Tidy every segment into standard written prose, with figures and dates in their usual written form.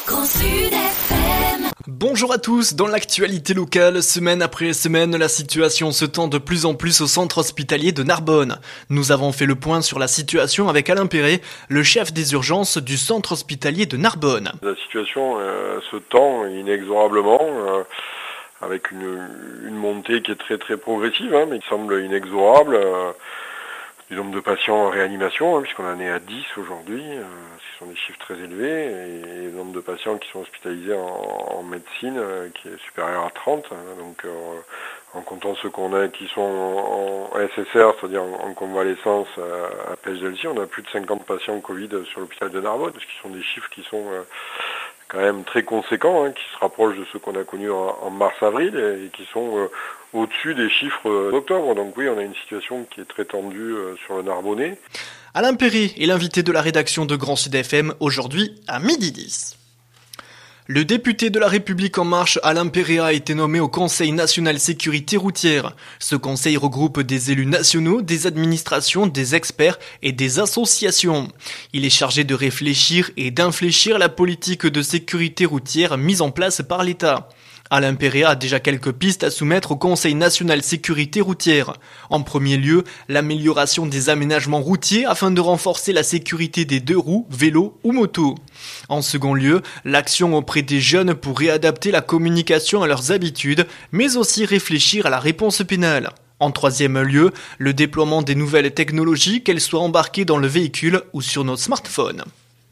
Grand Sud FM. Bonjour à tous, dans l'actualité locale, semaine après semaine, la situation se tend de plus en plus au centre hospitalier de Narbonne. Nous avons fait le point sur la situation avec Alain Perret, le chef des urgences du centre hospitalier de Narbonne. La situation se tend inexorablement, avec une montée qui est très très progressive, mais qui semble inexorable. Du nombre de patients en réanimation, puisqu'on en est à 10 aujourd'hui, ce sont des chiffres très élevés, et le nombre de patients qui sont hospitalisés en médecine qui est supérieur à 30, donc en comptant ceux qu'on a qui sont en SSR, c'est-à-dire en convalescence à PHDLC, on a plus de 50 patients Covid sur l'hôpital de Narbonne, ce qui sont des chiffres qui sont quand même très conséquents, qui se rapprochent de ceux qu'on a connus en mars-avril et qui sont au-dessus des chiffres d'octobre. Donc oui, on a une situation qui est très tendue sur le Narbonnais. Alain Perret est l'invité de la rédaction de Grand Sud FM aujourd'hui à 12h10. Le député de La République En Marche, Alain Perret, a été nommé au Conseil national sécurité routière. Ce conseil regroupe des élus nationaux, des administrations, des experts et des associations. Il est chargé de réfléchir et d'infléchir la politique de sécurité routière mise en place par l'État. Alain Perret a déjà quelques pistes à soumettre au Conseil national sécurité routière. En premier lieu, l'amélioration des aménagements routiers afin de renforcer la sécurité des deux roues, vélos ou motos. En second lieu, l'action auprès des jeunes pour réadapter la communication à leurs habitudes, mais aussi réfléchir à la réponse pénale. En troisième lieu, le déploiement des nouvelles technologies, qu'elles soient embarquées dans le véhicule ou sur nos smartphones.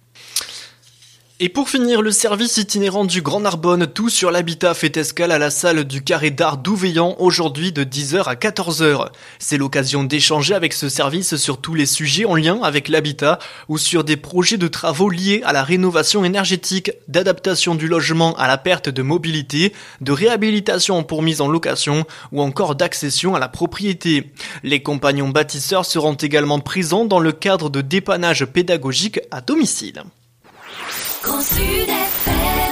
Et pour finir, le service itinérant du Grand Narbonne, tout sur l'habitat, fait escale à la salle du Carré d'Art d'Ouveillan aujourd'hui de 10h à 14h. C'est l'occasion d'échanger avec ce service sur tous les sujets en lien avec l'habitat ou sur des projets de travaux liés à la rénovation énergétique, d'adaptation du logement à la perte de mobilité, de réhabilitation pour mise en location ou encore d'accession à la propriété. Les compagnons bâtisseurs seront également présents dans le cadre de dépannage pédagogique à domicile. Grand Sud